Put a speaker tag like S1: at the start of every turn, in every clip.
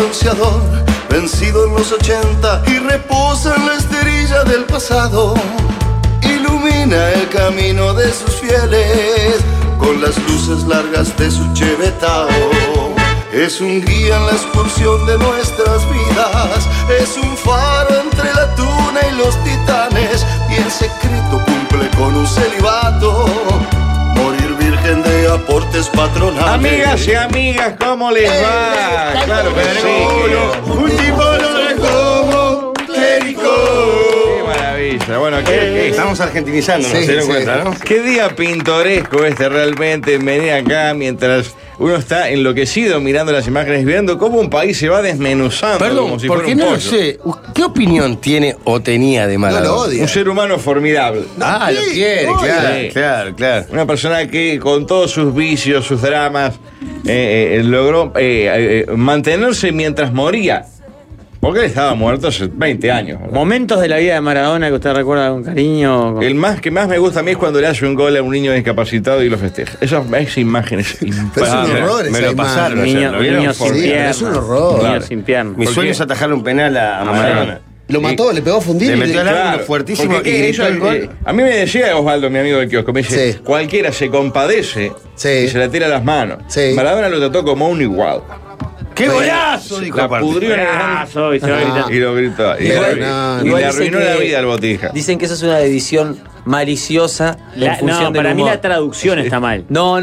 S1: boxeador, vencido en los 80 y reposa en la esterilla del pasado. Ilumina el camino de sus fieles con las luces largas de su Chevetao. Es un guía en la excursión de nuestras vidas, es un faro entre la tuna y los titanes, y en secreto cumple con un celibato, morir virgen de aportes patronales.
S2: Amigas y amigas, ¿cómo les va? Claro que sí.
S1: Un tipo no es como clérigo.
S2: Qué maravilla. Bueno, ¿qué?
S3: Estamos argentinizando,
S1: Sí,
S3: ¿se dieron
S1: sí.
S3: cuenta, no?
S2: Qué día pintoresco realmente, venir acá mientras uno está enloquecido mirando las imágenes, viendo cómo un país se va desmenuzando.
S3: Perdón,
S2: como si
S3: ¿por
S2: fuera
S3: qué
S2: un
S3: no lo
S2: pollo.
S3: sé? ¿Qué opinión tiene o tenía de
S1: No
S3: Maradona?
S1: lo odia.
S2: Un ser humano formidable.
S3: Ah, lo quiere,
S2: Sí.
S3: claro.
S2: Una persona que con todos sus vicios, sus dramas, logró mantenerse mientras moría. Porque él estaba muerto hace 20 años. ¿verdad?
S4: Momentos de la vida de Maradona que usted recuerda con cariño.
S2: El más que más me gusta a mí es cuando le hace un gol a un niño discapacitado y lo festeja. Esas imágenes
S1: Pero es un
S2: imparables.
S1: horror
S3: me
S1: esa
S3: lo
S1: imagen.
S3: pasaron ayer, ¿lo vieron?
S4: Niño sin
S1: Sí,
S4: piernas.
S1: es un horror.
S4: Niño sin piernas.
S3: Mi
S2: ¿Por
S3: sueño
S2: qué?
S3: es atajarle un penal a Maradona.
S1: Lo mató, le pegó a fundir.
S3: Le metió al ángulo
S2: Claro,
S3: fuertísimo
S2: porque
S3: y gritó
S2: eso,
S3: el gol.
S2: a mí me decía Osvaldo, mi amigo del kiosco, me dice,
S1: Sí.
S2: cualquiera se compadece
S1: Sí.
S2: y se le tira las manos.
S1: Sí.
S2: Maradona lo trató como un igual.
S3: ¡Qué golazo! Dijo
S2: La
S3: aparte.
S2: pudrió en el
S4: Golazo, y se va gritando.
S2: y lo gritó. Y,
S1: Igual-
S2: y
S1: no,
S2: le
S5: igual
S2: arruinó
S5: dicen
S2: la
S5: que-
S2: vida al Botija.
S5: Dicen que esa es una edición maliciosa en función
S4: No,
S5: del
S4: para mí
S5: humor.
S4: la traducción está mal.
S5: No,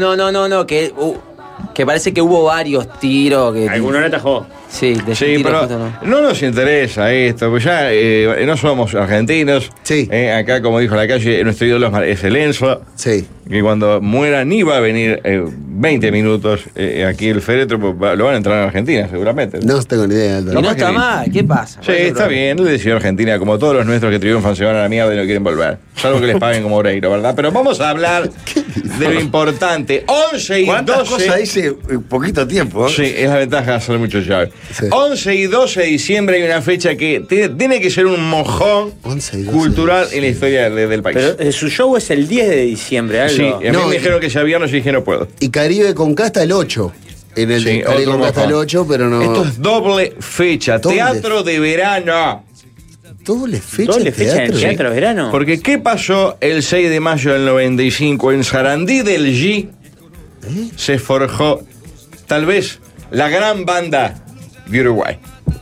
S5: que parece que hubo varios tiros que...
S4: Alguno le atajó.
S5: Sí, de
S2: Sí,
S5: tiros
S2: pero
S5: justo no.
S2: no nos interesa esto, pues ya no somos argentinos.
S1: Sí.
S2: Acá, como dijo la calle, nuestro ídolo es el Enzo,
S1: Sí.
S2: que cuando muera ni va a venir 20 minutos aquí el féretro, pues, lo van a entrar en Argentina, seguramente.
S1: No tengo ni idea.
S5: Y no
S2: Capaz
S5: está
S2: que-
S5: mal, ¿qué pasa?
S2: Sí, está bien, él decidió Argentina, como todos los nuestros que triunfan se van a la mierda y no quieren volver. Salvo que les paguen como Oreiro, ¿verdad? Pero vamos a hablar de lo importante. 11 y
S3: ¿Cuántas
S2: 12...
S3: cosas dice en poquito tiempo?
S2: Sí, es la ventaja de hacer mucho llave.
S1: Sí.
S2: 11 y 12 de diciembre hay una fecha que tiene que ser un mojón
S1: 11 y 12
S2: cultural en la historia del país.
S4: Pero su show es el 10 de diciembre, algo.
S2: Sí, a mí
S1: No,
S2: me
S1: y-
S2: dijeron que ya viernes y dije no puedo.
S1: Y Caribe con Casta el 8. En el
S2: Sí,
S1: de Caribe
S2: otro
S1: con Casta el
S2: mojón.
S1: 8, pero no.
S2: Esto es doble fecha,
S1: Doble.
S2: teatro de verano.
S1: Doble fecha.
S4: Doble fecha en
S1: teatro.
S4: teatro de verano.
S2: Porque ¿qué pasó el 6 de mayo del 95? En Sarandí del G se forjó tal vez la gran banda de Uruguay.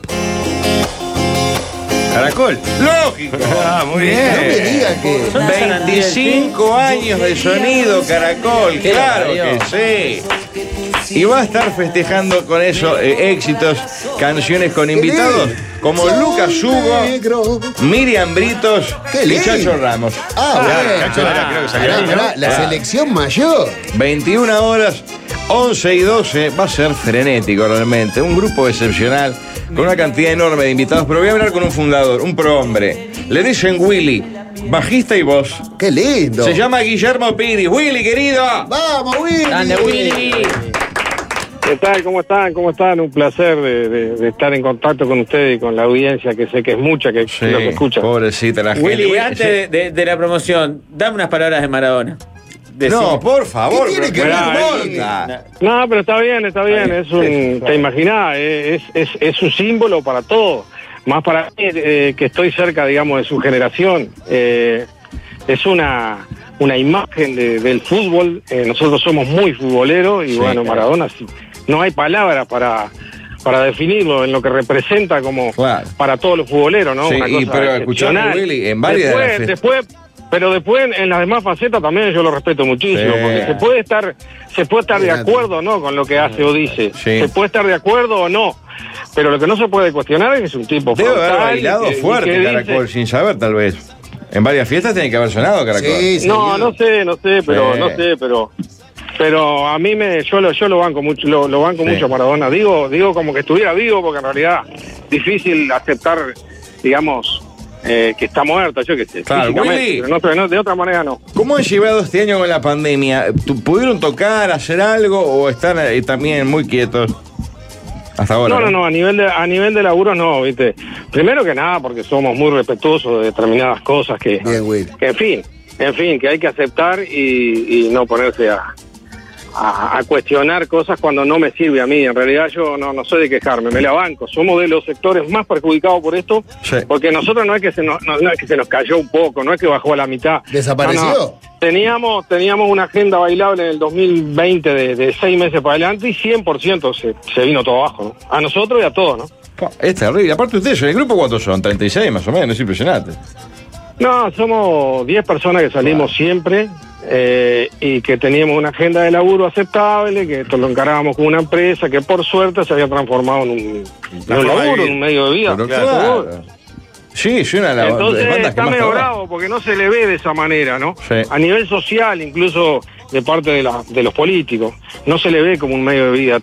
S3: Caracol.
S2: ¡Lógico!
S3: Ah, muy
S1: No me
S3: bien.
S1: diga que.
S4: Son las Sarandí del
S2: 25 años de sonido, Caracol,
S5: Qué
S2: claro
S5: barbaridad.
S2: que sí. Y va a estar festejando con eso éxitos, canciones con invitados como Lucas Hugo,
S1: Negro.
S2: Miriam Britos
S1: Qué
S2: y
S1: lindo.
S2: Chacho Ramos.
S1: Ah,
S3: Claro,
S1: bueno.
S3: Cacho Lara creo que salió
S1: Pará,
S3: ahí, ¿no?
S1: pará, la
S2: Ah.
S1: selección mayor.
S2: 21 horas, 11 y 12, va a ser frenético realmente. Un grupo excepcional, con una cantidad enorme de invitados. Pero voy a hablar con un fundador, un prohombre. Le dicen Willy, bajista y voz.
S1: Qué lindo.
S2: Se llama Guillermo Piri. Willy, querido.
S1: Vamos, Willy.
S5: Grande, Willy.
S6: ¿Qué tal? ¿Cómo están? ¿Cómo están? Un placer de estar en contacto con ustedes y con la audiencia, que sé que es mucha, que los escucha.
S2: Pobrecita la gente.
S4: Willy, antes de la promoción, dame unas palabras de Maradona.
S2: No, por favor.
S1: ¿Qué tiene que
S2: pero
S6: ver,
S2: no
S6: Willy?
S2: importa.
S6: No, pero está bien. Es un, te imaginás, es un símbolo para todos. Más para mí, que estoy cerca, digamos, de su generación. Es una imagen del fútbol. Nosotros somos muy futboleros y
S2: Sí,
S6: bueno, Maradona, no hay palabras para definirlo en lo que representa como
S2: Claro.
S6: para todos los futboleros, ¿no?
S2: Sí,
S6: Una
S2: y
S6: cosa
S2: pero escuchame,
S6: excepcional.
S2: Willy, en varias de las
S6: Después, pero después en las demás facetas también yo lo respeto muchísimo,
S2: Sí.
S6: porque se puede estar de acuerdo o no con lo que hace o dice.
S2: Sí.
S6: Se puede estar de acuerdo o no. Pero lo que no se puede cuestionar es que es un tipo
S2: Debe haber
S6: frontal
S2: bailado
S6: y que
S2: fuerte
S6: dice-
S2: Caracol, sin saber tal vez. En varias fiestas tiene que haber sonado Caracol.
S1: Sí,
S6: No, no sé, pero
S2: Sí.
S6: no sé, pero a mí yo lo banco mucho, lo banco
S2: Sí.
S6: mucho a Maradona. Digo como que estuviera vivo, porque en realidad difícil aceptar, digamos, que está muerto, yo qué sé,
S2: Claro,
S6: físicamente,
S2: Willy.
S6: pero no, de otra manera no.
S2: ¿Cómo han llevado este año con la pandemia? ¿Pudieron tocar, hacer algo o están también muy quietos? Hasta ahora.
S6: No, a nivel de laburo no, viste. Primero que nada, porque somos muy respetuosos de determinadas cosas que
S1: Bien, Will.
S6: en fin, que hay que aceptar y no ponerse a a cuestionar cosas cuando no me sirve a mí. En realidad yo no soy de quejarme, me la banco. Somos de los sectores más perjudicados por esto,
S2: Sí.
S6: porque nosotros no es que se nos cayó un poco, no es que bajó a la mitad.
S7: ¿Desapareció?
S6: No. Teníamos una agenda bailable en el 2020 de 6 meses para adelante y 100% se vino todo abajo, ¿no? A nosotros y a todos, ¿no?
S2: Es terrible. Aparte ustedes, ¿en el grupo cuántos son? 36 más o menos, es impresionante.
S6: No, somos 10 personas que salimos siempre y que teníamos una agenda de laburo aceptable, que esto lo encarábamos con una empresa que por suerte se había transformado en un laburo, en un medio de vida.
S2: Pero claro. Sí, es una de las
S6: Entonces
S2: bandas que
S6: está
S2: más
S6: medio
S2: trabajan.
S6: bravo porque no se le ve de esa manera, ¿no?
S2: Sí.
S6: A nivel social, incluso de parte de los políticos, no se le ve como un medio de vida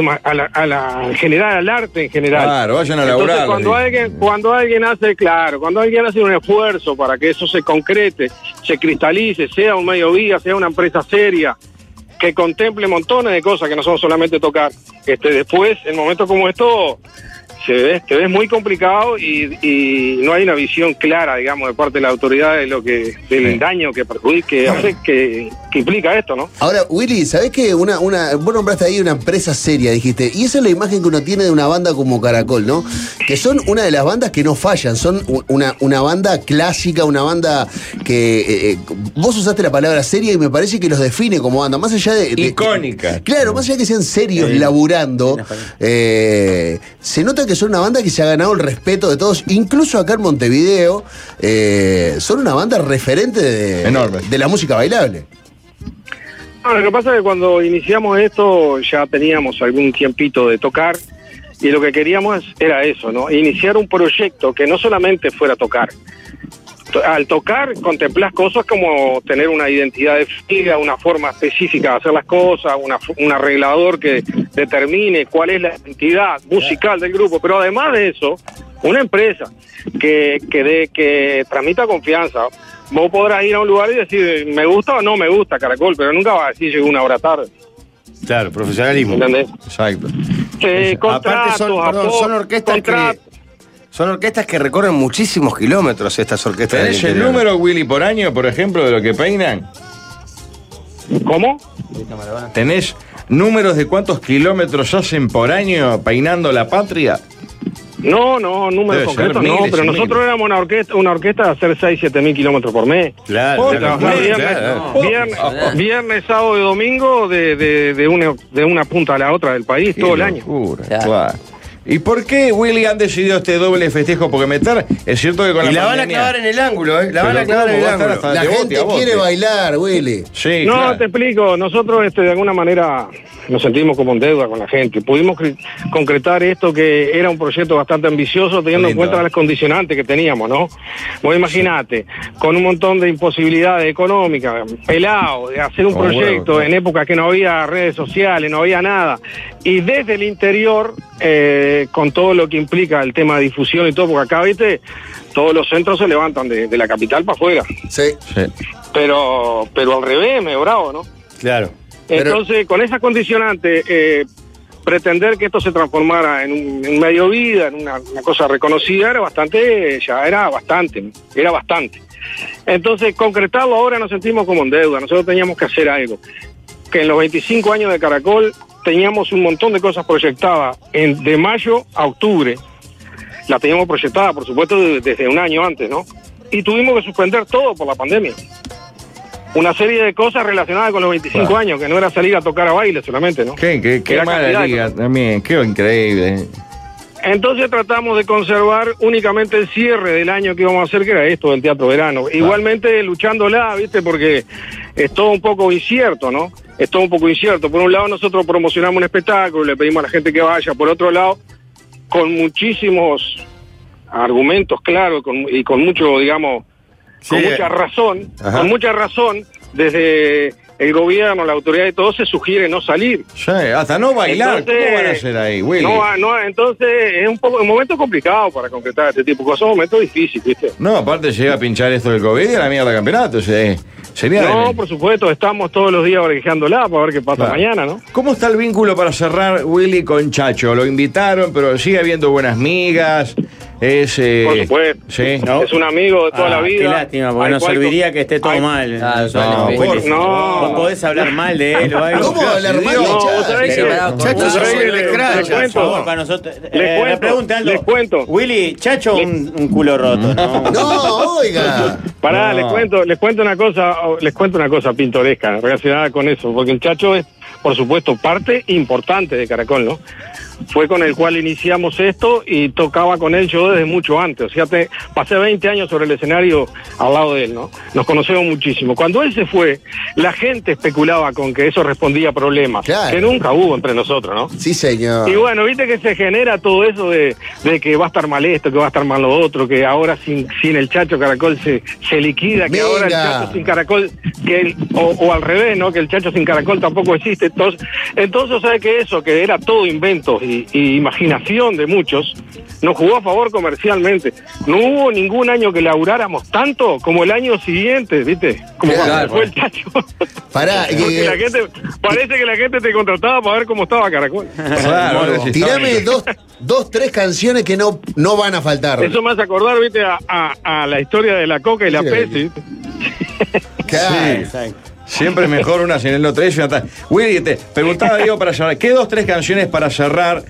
S6: en general, al arte en general.
S2: Claro, vayan a laburar.
S6: Entonces, cuando alguien hace un esfuerzo para que eso se concrete, se cristalice, sea un medio de vida, sea una empresa seria, que contemple montones de cosas que no son solamente tocar, después, en momentos como esto, te ves muy complicado y no hay una visión clara, digamos, de parte de la autoridad del daño que implica esto, ¿no?
S7: Ahora, Willy, ¿sabés que vos nombraste ahí una empresa seria, dijiste? Y esa es la imagen que uno tiene de una banda como Caracol, ¿no? Que son una de las bandas que no fallan, son una banda clásica, una banda que... vos usaste la palabra seria y me parece que los define como banda, más allá de...
S2: Icónica.
S7: Claro, más allá de que sean serios laburando, se nota que son una banda que se ha ganado el respeto de todos, incluso acá en Montevideo, son una banda referente
S2: Enorme.
S7: de la música bailable.
S6: No, lo que pasa es que cuando iniciamos esto ya teníamos algún tiempito de tocar y lo que queríamos era eso, ¿no? Iniciar un proyecto que no solamente fuera tocar. Al tocar contemplás cosas como tener una identidad definida, una forma específica de hacer las cosas, un arreglador que determine cuál es la identidad musical del grupo, pero además de eso, una empresa que transmita confianza. Vos podrás ir a un lugar y decir, me gusta o no me gusta Caracol, pero nunca vas a decir llegó una hora tarde.
S3: Claro, profesionalismo.
S6: ¿Entendés?
S2: Exacto.
S6: Contratos,
S3: son orquestas son orquestas que recorren muchísimos kilómetros, estas orquestas.
S2: ¿Tenés el número, Willy, por año, por ejemplo, de lo que peinan?
S6: ¿Cómo?
S2: ¿Tenés números de cuántos kilómetros hacen por año peinando la patria?
S6: No, números
S2: Debe
S6: concretos
S2: ser
S6: no,
S2: miles
S6: pero
S2: y
S6: nosotros
S2: miles.
S6: éramos una orquesta de hacer 6-7 mil kilómetros por mes.
S3: Claro,
S6: De trabajar viernes, sábado y domingo de una punta a la otra del país todo el año.
S2: Claro. ¿Y por qué, Willy, han decidido este doble festejo? Porque meter, es cierto que con la
S3: Y la van a
S2: pandemia...
S3: clavar en el ángulo, ¿eh? La van a
S2: Pero
S3: clavar en el
S2: ¿cómo va a estar
S3: ángulo.
S2: hasta
S7: La
S2: de bote
S7: gente
S2: a bote?
S7: quiere bailar, Willy.
S2: Sí,
S6: No,
S2: claro.
S6: te explico, nosotros de alguna manera nos sentimos como en deuda con la gente. Pudimos concretar esto que era un proyecto bastante ambicioso teniendo en
S2: Lindo.
S6: cuenta las condicionantes que teníamos, ¿no? Vos imaginate, con un montón de imposibilidades económicas, pelado, de hacer un
S2: Como
S6: proyecto
S2: huevo, claro.
S6: en épocas que no había redes sociales, no había nada, y desde el interior, con todo lo que implica el tema de difusión y todo, porque acá, viste, todos los centros se levantan de la capital para afuera,
S7: Sí.
S2: Sí.
S6: pero al revés, medio bravo, ¿no?
S3: Claro.
S6: Entonces, con esa condicionante, pretender que esto se transformara en un medio vida, en una cosa reconocida, era bastante. Entonces, concretarlo ahora nos sentimos como en deuda. Nosotros teníamos que hacer algo. Que en los 25 años de Caracol teníamos un montón de cosas proyectadas de mayo a octubre. La teníamos proyectada, por supuesto, desde un año antes, ¿no? Y tuvimos que suspender todo por la pandemia. Una serie de cosas relacionadas con los 25 años, que no era salir a tocar a baile solamente, ¿no?
S2: Qué
S6: Era
S2: mala
S6: cantidad de
S2: liga
S6: cosas.
S2: también, qué increíble.
S6: Entonces tratamos de conservar únicamente el cierre del año que íbamos a hacer, que era esto del Teatro Verano. Igualmente luchándola, ¿viste? Porque es todo un poco incierto, ¿no? Es todo un poco incierto. Por un lado nosotros promocionamos un espectáculo, le pedimos a la gente que vaya. Por otro lado, con muchísimos argumentos claros y con mucho, digamos, con mucha razón,
S3: Ajá.
S6: con mucha razón, desde el gobierno, la autoridad y todo, se sugiere no salir.
S2: Sí, hasta no bailar,
S6: Entonces,
S2: ¿cómo van a hacer ahí, Willy?
S6: Entonces es un momento complicado para concretar este tipo de cosas, un momento difícil, ¿viste?
S2: No, aparte llega a pinchar esto del COVID y a la mierda del campeonato. Sería
S6: No, por supuesto, estamos todos los días orejándola para ver qué pasa
S2: Claro.
S6: mañana, ¿no?
S2: ¿Cómo está el vínculo para cerrar, Willy, con Chacho? Lo invitaron, pero sigue habiendo buenas migas. es...
S6: Por supuesto.
S2: Sí.
S4: No.
S6: Es un amigo de toda la vida.
S4: Qué lástima, porque
S6: Hay
S4: nos
S6: cual-
S4: serviría que esté todo
S6: hay-
S4: mal.
S5: No,
S4: Willy.
S6: no.
S4: Vos podés hablar mal de él o algo.
S7: ¿Cómo hablar mal de
S6: No, vos
S7: Chacho?
S6: sabés que-
S5: Chacho,
S6: vos sabés
S3: sos
S6: que
S3: un
S6: les
S3: escracha,
S4: Por favor,
S6: cuento.
S4: para nosotros.
S6: Les cuento,
S4: Pregunta, Aldo.
S6: les cuento.
S4: Willy, Chacho, un culo roto, ¿no?
S7: No, oiga.
S6: Pará,
S2: No.
S6: les cuento una cosa pintoresca, relacionada con eso, porque el Chacho es, por supuesto, parte importante de Caracol, ¿no? Fue con el cual iniciamos esto y tocaba con él yo desde mucho antes. O sea, pasé 20 años sobre el escenario al lado de él, ¿no? Nos conocemos muchísimo. Cuando él se fue, la gente especulaba con que eso respondía a problemas,
S7: Claro.
S6: que nunca hubo entre nosotros, ¿no?
S7: Sí, señor.
S6: Y bueno, viste que se genera todo eso de que va a estar mal esto, que va a estar mal lo otro, que ahora sin el Chacho Caracol se liquida, que
S7: Mira.
S6: ahora el Chacho sin Caracol, o al revés, ¿no? Que el Chacho sin Caracol tampoco existe. Entonces ¿sabe qué? Eso, que era todo invento y imaginación de muchos, nos jugó a favor comercialmente. No hubo ningún año que laburáramos tanto como el año siguiente, ¿viste? Como
S7: Claro.
S6: cuando fue el Chacho.
S7: Pará,
S6: Porque la gente, parece que la gente te contrataba para ver cómo estaba Caracol.
S2: Claro, ahora sí.
S7: tirame dos, tres canciones que no van a faltar.
S6: Eso me hace acordar, viste, a la historia de la coca y la
S7: Sí.
S6: Pepsi, ¿viste?
S7: Claro.
S4: Exacto.
S2: Siempre es mejor una sin el otro. Y una tal. Willy, te preguntaba Diego para cerrar. ¿Qué 2, 3 canciones para cerrar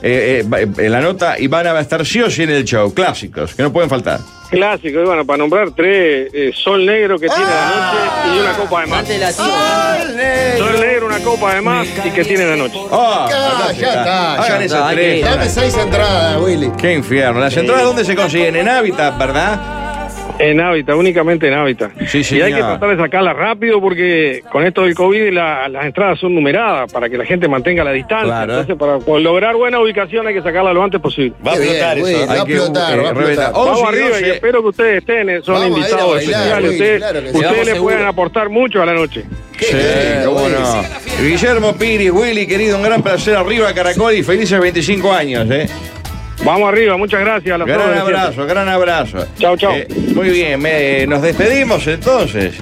S2: en la nota y van a estar sí o sí en el show? Clásicos, que no pueden faltar.
S6: Clásico, y bueno, para nombrar tres, Sol Negro que tiene la noche y una copa de más.
S5: Antes de la
S6: Sol Negro, una copa de más y que tiene la noche.
S2: Oh,
S7: Ya
S2: fantástica.
S7: está,
S2: Hagan
S7: ya
S2: esas
S5: está,
S2: tres.
S7: Dame 6 entradas, Willy.
S2: Qué infierno. ¿Las entradas dónde se consiguen? En Hábitat, ¿verdad?
S6: En Hábitat, únicamente en Hábitat.
S2: Sí,
S6: Y hay que
S2: señor.
S6: tratar de sacarla rápido porque con esto del COVID las entradas son numeradas para que la gente mantenga la distancia.
S2: Claro.
S6: Entonces, para lograr buena ubicación hay que sacarla lo antes posible.
S2: Va a
S7: Qué bien,
S2: explotar eso.
S7: Willy, va a
S2: Hay que,
S7: explotar, va a
S2: reventar.
S7: explotar.
S2: 11
S6: Vamos
S2: y
S6: arriba
S2: 12.
S6: y espero que ustedes estén, son
S7: Vamos a ir a
S6: invitados
S7: bailar,
S6: especiales.
S7: Willy,
S6: Ustedes,
S7: claro que sí.
S6: ustedes
S5: Vamos
S6: le
S5: seguro.
S6: pueden aportar mucho a la noche.
S7: Qué
S2: Sí,
S7: lindo,
S2: cómo
S7: Willy.
S2: no. Guillermo Piris, Willy, querido, un gran placer. Arriba, Caracol, y felices 25 años, ¿eh?
S6: Vamos arriba, muchas gracias. A las
S2: Gran
S6: órdenes siempre.
S2: abrazo, gran abrazo.
S6: Chau, chau.
S2: Muy bien, nos despedimos entonces.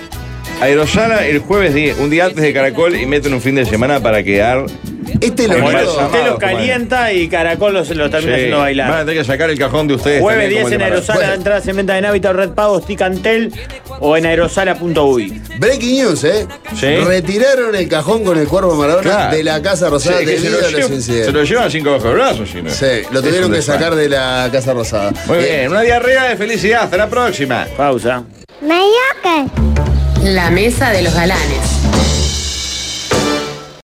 S2: Aerosala el jueves, un día antes de Caracol, y meten un fin de semana para quedar.
S7: Este lo
S2: Como
S7: lindo.
S2: el
S4: Usted
S2: Amado,
S4: los calienta y Caracol los termina
S2: Sí,
S4: haciendo
S2: van a
S4: bailar.
S2: tener que sacar el cajón de ustedes.
S4: Jueves
S2: también,
S4: 10
S2: como
S4: en
S2: el de
S4: Aerosala,
S7: Bueno.
S4: entradas en venta en Hábitat, Red Pagos, Ticantel o en aerosala.uy.
S7: Breaking news, ¿eh?
S2: Sí.
S7: Retiraron el cajón con el cuervo Maradona
S2: Claro.
S7: de la Casa Rosada
S2: Sí, que
S7: debido a los
S2: se
S7: incidentes.
S2: lo llevan 5 bajo el brazo, si no.
S7: Sí, lo
S2: Es
S7: tuvieron
S2: un
S7: que
S2: desfase.
S7: sacar de la Casa Rosada.
S2: Muy bien, una diarrea de felicidad. Hasta la próxima.
S4: Pausa.
S8: La mesa de los galanes.